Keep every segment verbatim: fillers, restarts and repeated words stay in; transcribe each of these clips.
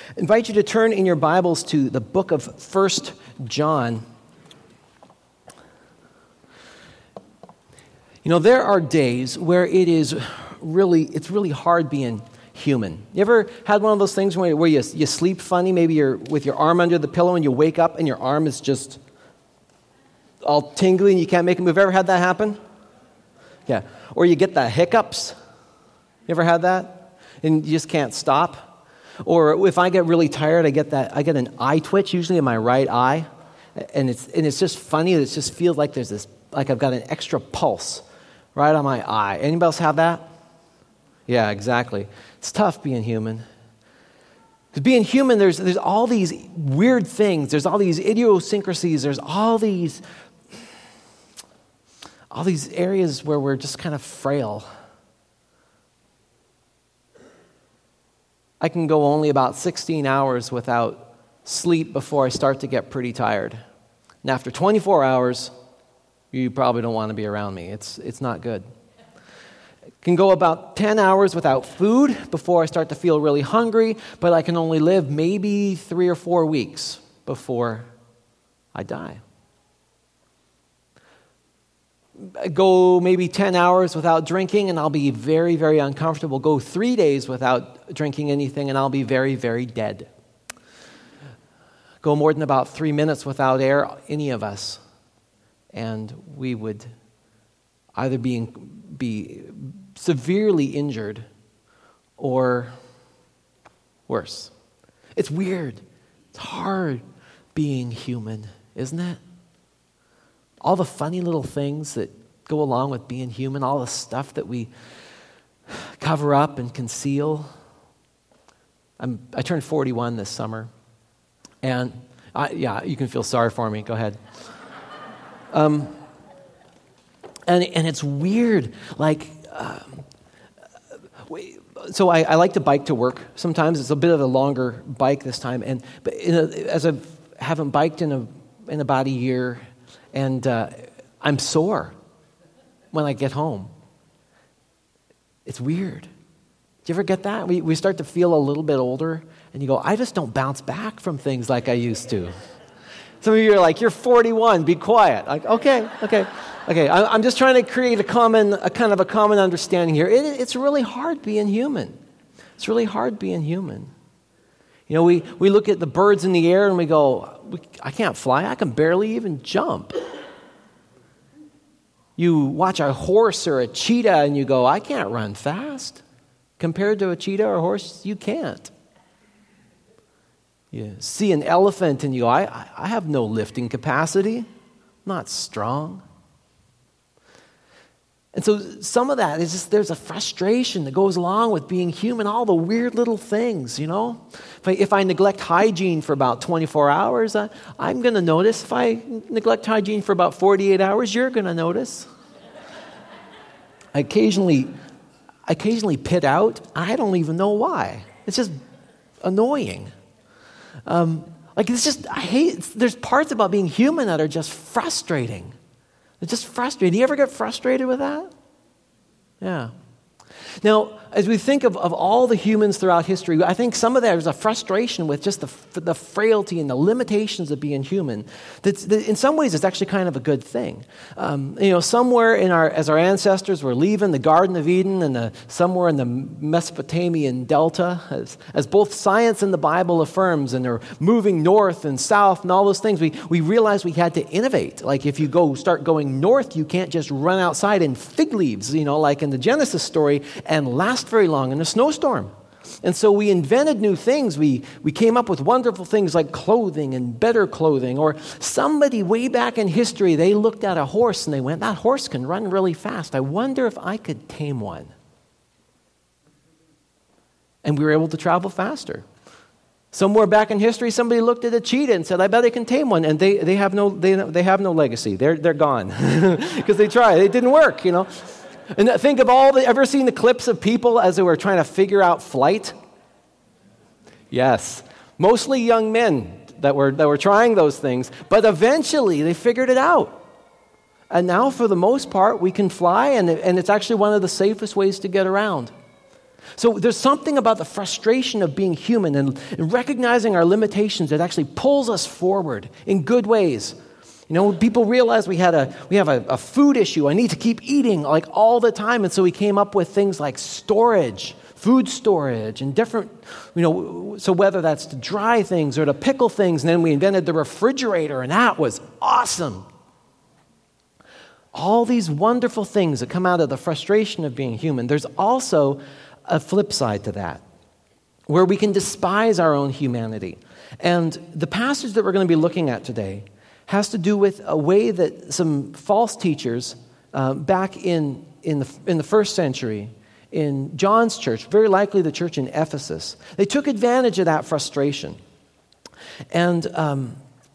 I invite you to turn in your Bibles to the book of First John. You know, there are days where it is really, it's really hard being human. You ever had one of those things where, where you, you sleep funny, maybe you're with your arm under the pillow and you wake up and your arm is just all tingly and you can't make a move? Ever had that happen? Yeah. Or you get the hiccups. You ever had that? And you just can't stop? Or if I get really tired, I get that I get an eye twitch, usually in my right eye, and it's and it's just funny. It just feels like there's this, like I've got an extra pulse right on my eye. Anybody else have that? Yeah, exactly. It's tough being human. Because being human, there's there's all these weird things. There's all these idiosyncrasies. There's all these all these areas where we're just kind of frail. I can go only about sixteen hours without sleep before I start to get pretty tired. And after twenty-four hours, you probably don't want to be around me. It's it's not good. I can go about ten hours without food before I start to feel really hungry, but I can only live maybe three or four weeks before I die. I go maybe ten hours without drinking, and I'll be very, very uncomfortable. Go three days without drinking anything, and I'll be very, very dead. Go more than about three minutes without air, any of us, and we would either be, be severely injured or worse. It's weird. It's hard being human, isn't it? All the funny little things that go along with being human, all the stuff that we cover up and conceal. I'm, I turned forty-one this summer, and I, yeah, you can feel sorry for me. Go ahead. Um, and and it's weird, like. Um, we, so I, I like to bike to work. Sometimes it's a bit of a longer bike this time, and but in a, as I haven't biked in a in about a year. And uh, I'm sore when I get home. It's weird. Do you ever get that? We we start to feel a little bit older, and you go, I just don't bounce back from things like I used to. Some of you are like, you're forty-one, be quiet. Like, okay, okay, okay. I, I'm just trying to create a common, a kind of a common understanding here. It, it's really hard being human. It's really hard being human. You know, we, we look at the birds in the air and we go, I can't fly. I can barely even jump. You watch a horse or a cheetah and you go, I can't run fast. Compared to a cheetah or a horse, you can't. You see an elephant and you go, I, I have no lifting capacity. I'm not strong. And so some of that is just, there's a frustration that goes along with being human, all the weird little things, you know. If I, if I neglect hygiene for about twenty-four hours, I, I'm going to notice. If I neglect hygiene for about forty-eight hours, you're going to notice. I occasionally, I occasionally pit out. I don't even know why. It's just annoying. Um, like it's just, I hate, there's parts about being human that are just frustrating. It's just frustrating. Do you ever get frustrated with that? Yeah. Now, as we think of, of all the humans throughout history, I think some of that is a frustration with just the, the frailty and the limitations of being human. That's, that in some ways, it's actually kind of a good thing. Um, you know, somewhere in our, as our ancestors were leaving the Garden of Eden and the, somewhere in the Mesopotamian Delta, as, as both science and the Bible affirms, and they're moving north and south and all those things, we, we realized we had to innovate. Like if you go start going north, you can't just run outside in fig leaves, you know, like in the Genesis story, and last very long in a snowstorm. And so we invented new things. We we came up with wonderful things like clothing and better clothing. Or somebody way back in history, they looked at a horse and they went, that horse can run really fast. I wonder if I could tame one. And we were able to travel faster. Somewhere back in history, somebody looked at a cheetah and said, I bet I can tame one. And they, they have no they, they have no legacy. They're they're gone. Because they tried. It didn't work, you know. And think of all the, ever seen the clips of people as they were trying to figure out flight? Yes. Mostly young men that were that were trying those things, but eventually they figured it out. And now for the most part, we can fly, and, and it's actually one of the safest ways to get around. So there's something about the frustration of being human and, and recognizing our limitations that actually pulls us forward in good ways. You know, people realized we had a we have a, a food issue. I need to keep eating like all the time, and so we came up with things like storage, food storage, and different. You know, so whether that's to dry things or to pickle things, and then we invented the refrigerator, and that was awesome. All these wonderful things that come out of the frustration of being human. There's also a flip side to that, where we can despise our own humanity. And the passage that we're going to be looking at today has to do with a way that some false teachers uh, back in, in, the, in the first century, in John's church, very likely the church in Ephesus, they took advantage of that frustration. And, um,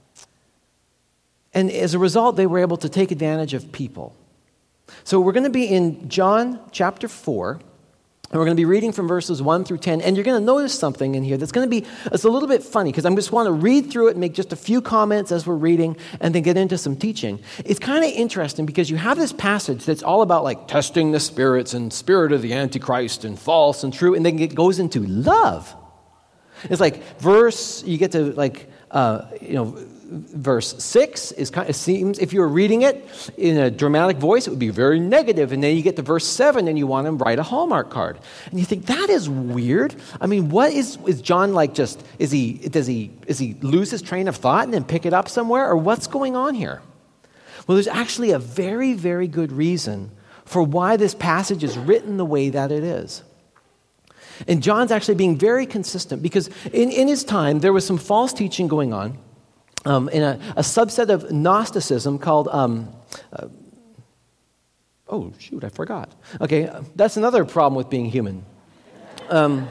and as a result, they were able to take advantage of people. So we're going to be in John chapter four, and we're going to be reading from verses one through ten, and you're going to notice something in here that's going to be, it's a little bit funny, because I just want to read through it and make just a few comments as we're reading, and then get into some teaching. It's kind of interesting, because you have this passage that's all about like testing the spirits, and spirit of the Antichrist, and false and true, and then it goes into love. It's like verse, you get to like, uh, you know, verse six is kind of, it seems, if you were reading it in a dramatic voice, it would be very negative. And then you get to verse seven and you want to write a Hallmark card. And you think, that is weird. I mean, what is, is John like just, is he, does he, is he lose his train of thought and then pick it up somewhere? Or what's going on here? Well, there's actually a very, very good reason for why this passage is written the way that it is. And John's actually being very consistent, because in, in his time, there was some false teaching going on. Um, in a, a subset of Gnosticism called, um, uh, oh, shoot, I forgot. Okay, that's another problem with being human. Um,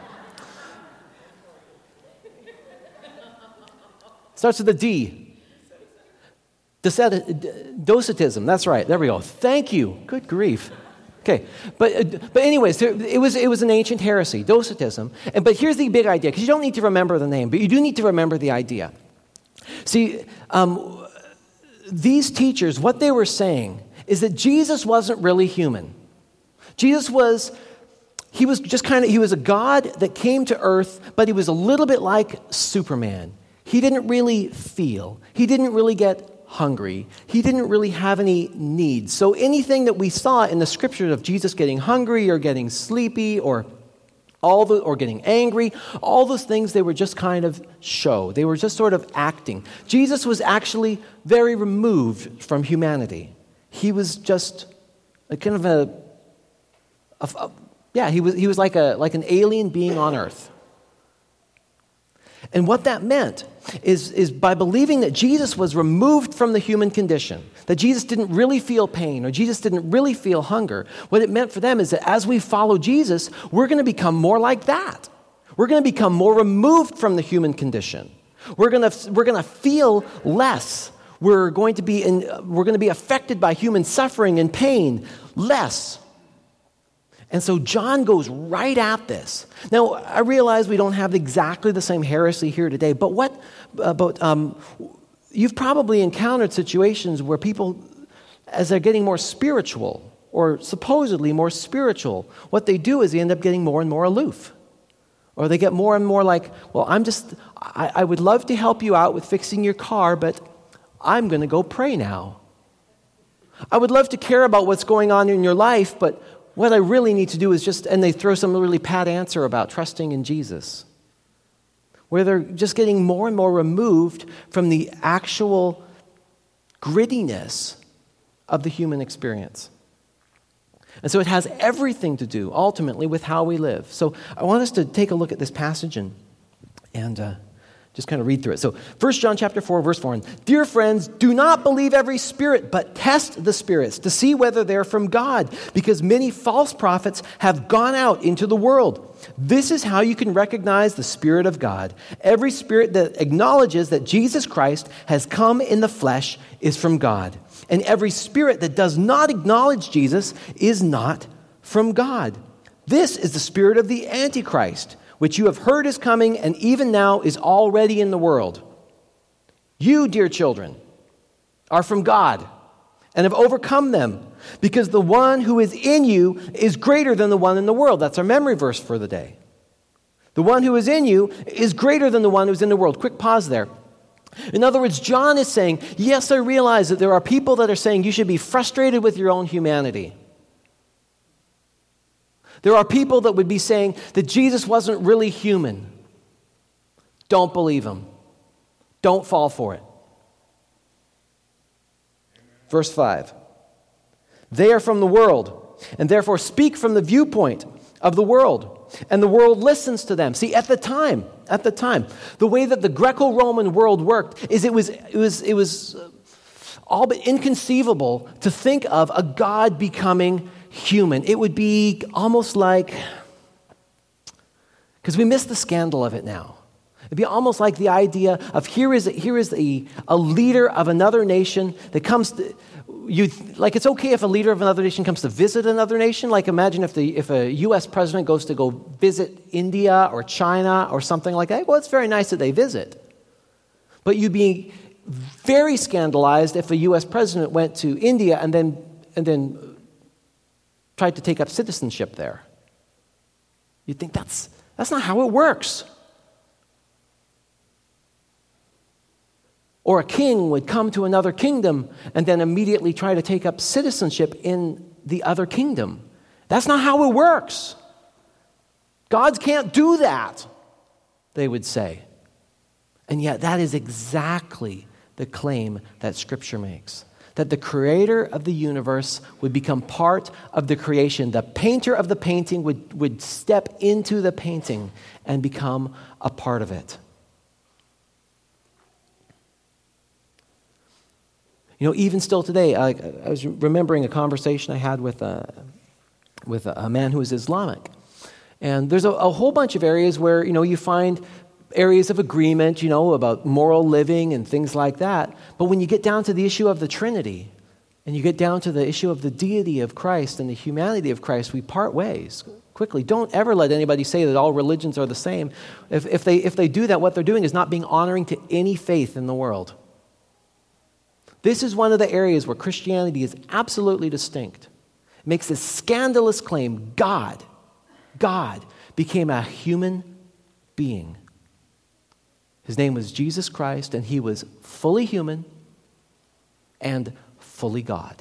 starts with a D. Docetism, that's right, there we go. Thank you, good grief. Okay, but but anyways, it was it was an ancient heresy, Docetism. And, but here's the big idea, because you don't need to remember the name, but you do need to remember the idea. See, um, these teachers, what they were saying is that Jesus wasn't really human. Jesus was, he was just kind of, he was a God that came to earth, but he was a little bit like Superman. He didn't really feel. He didn't really get hungry. He didn't really have any needs. So anything that we saw in the scriptures of Jesus getting hungry or getting sleepy or all the, or getting angry, all those things, they were just kind of show. They were just sort of acting. Jesus was actually very removed from humanity. He was just a kind of a, a, a yeah, he was he was like a like an alien being on earth. And what that meant is, is by believing that Jesus was removed from the human condition, that Jesus didn't really feel pain or Jesus didn't really feel hunger, what it meant for them is that as we follow Jesus, we're going to become more like that. We're going to become more removed from the human condition. We're going to we're going to feel less. We're going to be in, we're going to be affected by human suffering and pain less. And so John goes right at this. Now, I realize we don't have exactly the same heresy here today, but what, uh, but um, you've probably encountered situations where people, as they're getting more spiritual, or supposedly more spiritual, what they do is they end up getting more and more aloof. Or they get more and more like, well, I'm just, I, I would love to help you out with fixing your car, but I'm going to go pray now. I would love to care about what's going on in your life, but what I really need to do is just, and they throw some really pat answer about trusting in Jesus, where they're just getting more and more removed from the actual grittiness of the human experience. And so it has everything to do, ultimately, with how we live. So I want us to take a look at this passage and, and uh, just kind of read through it. So First John chapter four, verse four. Dear friends, do not believe every spirit, but test the spirits to see whether they're from God, because many false prophets have gone out into the world. This is how you can recognize the Spirit of God. Every spirit that acknowledges that Jesus Christ has come in the flesh is from God. And every spirit that does not acknowledge Jesus is not from God. This is the spirit of the Antichrist, which you have heard is coming and even now is already in the world. You, dear children, are from God and have overcome them, because the one who is in you is greater than the one in the world. That's our memory verse for the day. The one who is in you is greater than the one who's in the world. Quick pause there. In other words, John is saying, yes, I realize that there are people that are saying you should be frustrated with your own humanity. There are people that would be saying that Jesus wasn't really human. Don't believe him. Don't fall for it. Verse five. They are from the world, and therefore speak from the viewpoint of the world, and the world listens to them. See, at the time, at the time, the way that the Greco-Roman world worked is it was it was it was all but inconceivable to think of a God becoming human. It would be almost like, because we miss the scandal of it now. It'd be almost like the idea of here is here is a, a leader of another nation that comes to, you like it's okay if a leader of another nation comes to visit another nation. Like imagine if the if a U S president goes to go visit India or China or something like that. Well, it's very nice that they visit. But you'd be very scandalized if a U S president went to India and then and then tried to take up citizenship there. You'd think that's that's not how it works. Or a king would come to another kingdom and then immediately try to take up citizenship in the other kingdom. That's not how it works. Gods can't do that, they would say. And yet that is exactly the claim that Scripture makes. That the creator of the universe would become part of the creation. The painter of the painting would, would step into the painting and become a part of it. You know, even still today, I, I was remembering a conversation I had with a, with a man who is Islamic. And there's a, a whole bunch of areas where, you know, you find areas of agreement, you know, about moral living and things like that. But when you get down to the issue of the Trinity, and you get down to the issue of the deity of Christ and the humanity of Christ, we part ways quickly. Don't ever let anybody say that all religions are the same. If, if they, if they do that, what they're doing is not being honoring to any faith in the world. This is one of the areas where Christianity is absolutely distinct. It makes this scandalous claim, God, God became a human being. His name was Jesus Christ, and he was fully human and fully God.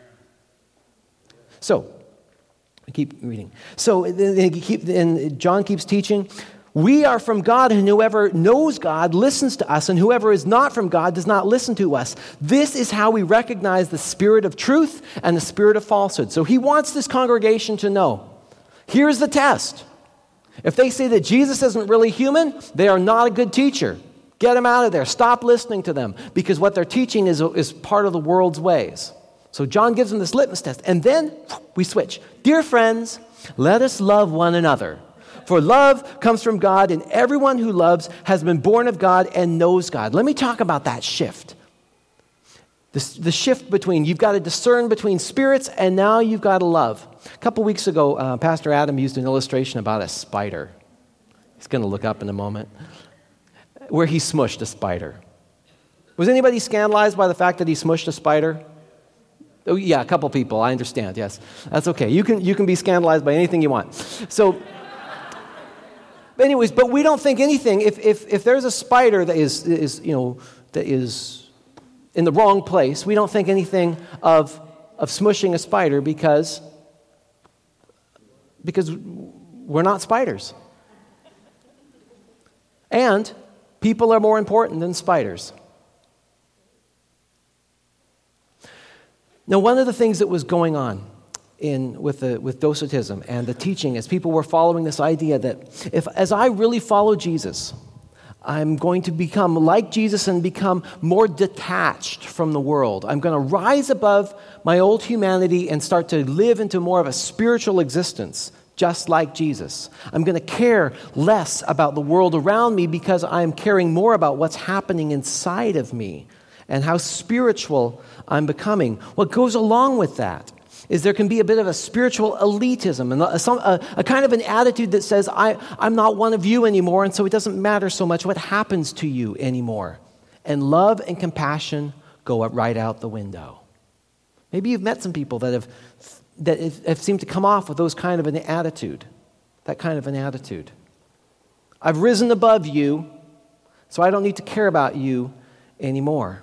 So, I keep reading. So, and John keeps teaching, we are from God, and whoever knows God listens to us, and whoever is not from God does not listen to us. This is how we recognize the spirit of truth and the spirit of falsehood. So he wants this congregation to know, here's the test. If they say that Jesus isn't really human, they are not a good teacher. Get them out of there. Stop listening to them, because what they're teaching is, is part of the world's ways. So John gives them this litmus test, and then we switch. Dear friends, let us love one another. For love comes from God, and everyone who loves has been born of God and knows God. Let me talk about that shift. The, the shift between, you've got to discern between spirits, and now you've got to love. A couple weeks ago, uh, Pastor Adam used an illustration about a spider. He's going to look up in a moment. Where he smushed a spider. Was anybody scandalized by the fact that he smushed a spider? Oh, yeah, a couple people, I understand, yes. That's okay. You can, you can be scandalized by anything you want. So... But anyways, but we don't think anything. If if if there's a spider that is is you know that is in the wrong place, we don't think anything of of smushing a spider because because we're not spiders. And people are more important than spiders. Now, one of the things that was going on in with the with Docetism and the teaching as people were following this idea that if as I really follow Jesus, I'm going to become like Jesus and become more detached from the world. I'm going to rise above my old humanity and start to live into more of a spiritual existence, just like Jesus. I'm going to care less about the world around me because I'm caring more about what's happening inside of me and how spiritual I'm becoming. What goes along with that is there can be a bit of a spiritual elitism and a, some, a, a kind of an attitude that says, I, I'm not one of you anymore, and so it doesn't matter so much what happens to you anymore. And love and compassion go right out the window. Maybe you've met some people that have that have seemed to come off with those kind of an attitude, that kind of an attitude. I've risen above you, so I don't need to care about you anymore.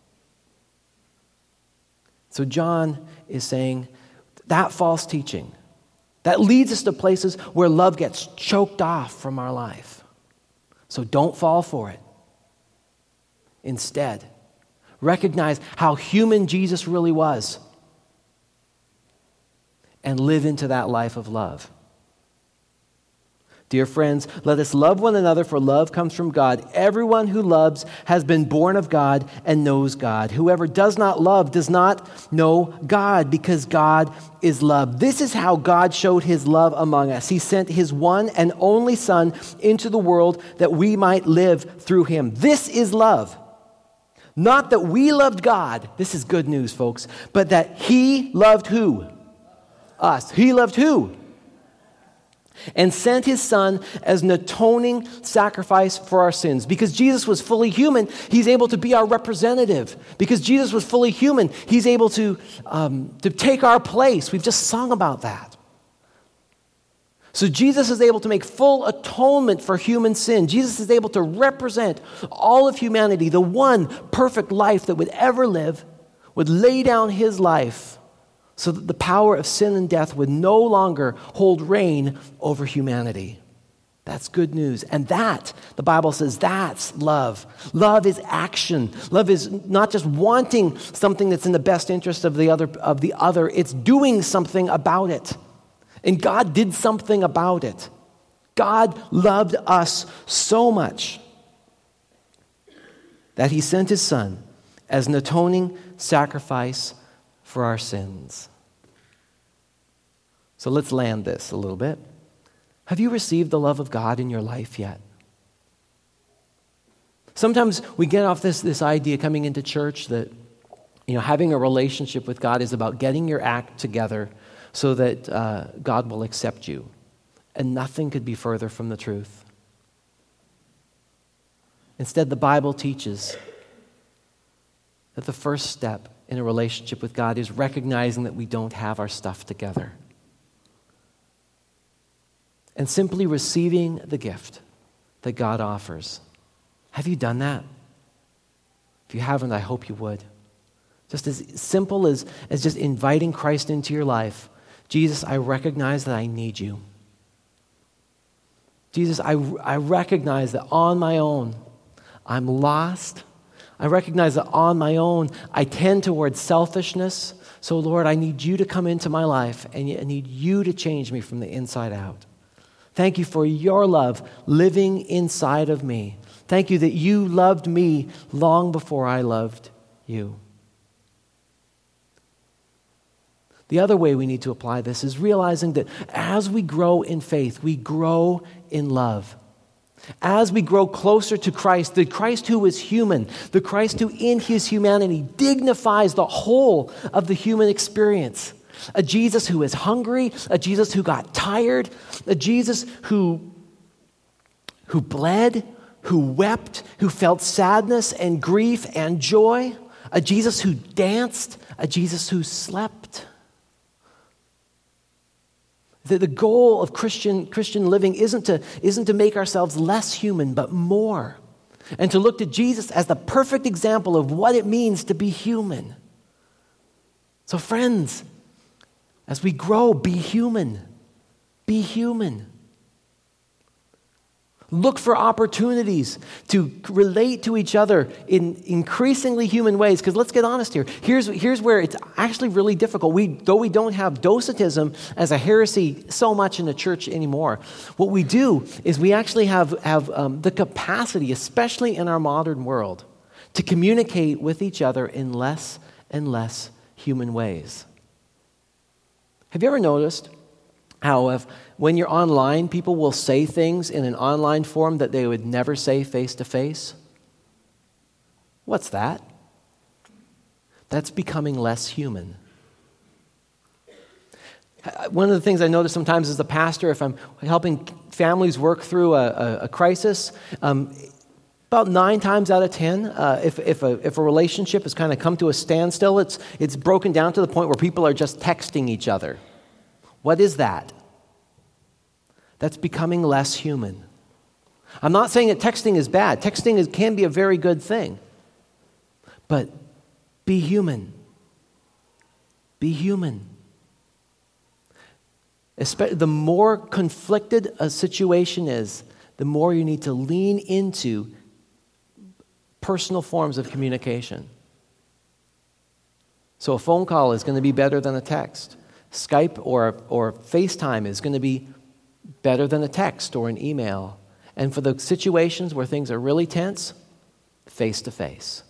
So John is saying that false teaching, that leads us to places where love gets choked off from our life. So don't fall for it. Instead, recognize how human Jesus really was and live into that life of love. Dear friends, let us love one another, for love comes from God. Everyone who loves has been born of God and knows God. Whoever does not love does not know God, because God is love. This is how God showed his love among us. He sent his one and only Son into the world that we might live through him. This is love. Not that we loved God. This is good news, folks. But that he loved who? Us. He loved who? And sent his Son as an atoning sacrifice for our sins. Because Jesus was fully human, he's able to be our representative. Because Jesus was fully human, he's able to, um, to take our place. We've just sung about that. So Jesus is able to make full atonement for human sin. Jesus is able to represent all of humanity. The one perfect life that would ever live would lay down his life so that the power of sin and death would no longer hold reign over humanity. That's good news. And that, the Bible says, that's love. Love is action. Love is not just wanting something that's in the best interest of the other, of the other. It's doing something about it. And God did something about it. God loved us so much that he sent his Son as an atoning sacrifice for our sins. So let's land this a little bit. Have you received the love of God in your life yet? Sometimes we get off this, this idea coming into church that, you know, having a relationship with God is about getting your act together so that uh, God will accept you. And nothing could be further from the truth. Instead, the Bible teaches that the first step in a relationship with God is recognizing that we don't have our stuff together. And simply receiving the gift that God offers. Have you done that? If you haven't, I hope you would. Just as simple as, as just inviting Christ into your life. Jesus, I recognize that I need you. Jesus, I, I recognize that on my own, I'm lost. I recognize that on my own, I tend towards selfishness. So, Lord, I need you to come into my life, and I need you to change me from the inside out. Thank you for your love living inside of me. Thank you that you loved me long before I loved you. The other way we need to apply this is realizing that as we grow in faith, we grow in love. As we grow closer to Christ, the Christ who is human, the Christ who in his humanity dignifies the whole of the human experience. A Jesus who is hungry, a Jesus who got tired, a Jesus who, who bled, who wept, who felt sadness and grief and joy, a Jesus who danced, a Jesus who slept. The, the goal of Christian, Christian living isn't to, isn't to make ourselves less human, but more. And to look to Jesus as the perfect example of what it means to be human. So friends, as we grow, be human. Be human. Look for opportunities to relate to each other in increasingly human ways. Because let's get honest here. Here's, here's where it's actually really difficult. We, though we don't have docetism as a heresy so much in the church anymore, what we do is we actually have, have um, the capacity, especially in our modern world, to communicate with each other in less and less human ways. Have you ever noticed how if when you're online, people will say things in an online form that they would never say face to face? What's that? That's becoming less human. One of the things I notice sometimes as a pastor, if I'm helping families work through a, a, a crisis, um, About nine times out of ten, uh, if, if, a, if a relationship has kind of come to a standstill, it's, it's broken down to the point where people are just texting each other. What is that? That's becoming less human. I'm not saying that texting is bad. Texting is, can be a very good thing. But be human. Be human. Especially, the more conflicted a situation is, the more you need to lean into personal forms of communication. So a phone call is going to be better than a text. Skype or, or FaceTime is going to be better than a text or an email. And for the situations where things are really tense, face-to-face.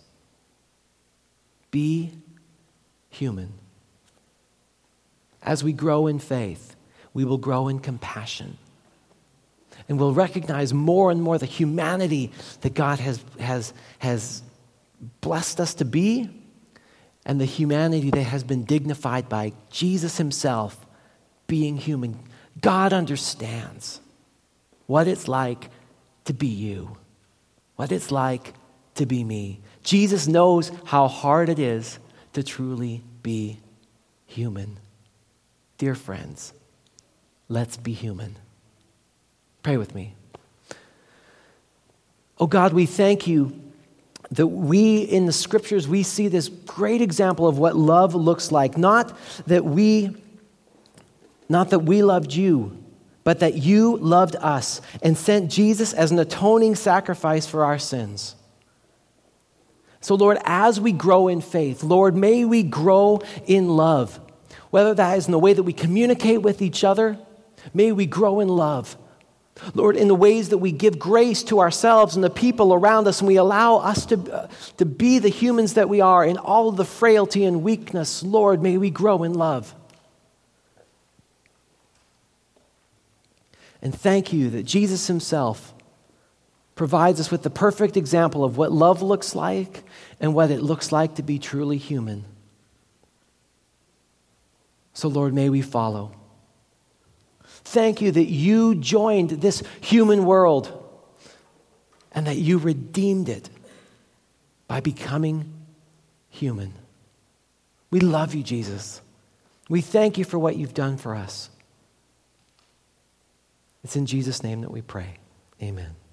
Be human. As we grow in faith, we will grow in compassion. And we'll recognize more and more the humanity that God has, has, has blessed us to be, and the humanity that has been dignified by Jesus himself being human. God understands what it's like to be you, what it's like to be me. Jesus knows how hard it is to truly be human. Dear friends, let's be human. Pray with me. Oh God, we thank you that we, in the scriptures, we see this great example of what love looks like. Not that we, not that we loved you, but that you loved us and sent Jesus as an atoning sacrifice for our sins. So Lord, as we grow in faith, Lord, may we grow in love. Whether that is in the way that we communicate with each other, may we grow in love. Lord, in the ways that we give grace to ourselves and the people around us, and we allow us to, uh, to be the humans that we are in all of the frailty and weakness, Lord, may we grow in love. And thank you that Jesus himself provides us with the perfect example of what love looks like and what it looks like to be truly human. So Lord, may we follow. Thank you that you joined this human world and that you redeemed it by becoming human. We love you, Jesus. We thank you for what you've done for us. It's in Jesus' name that we pray. Amen.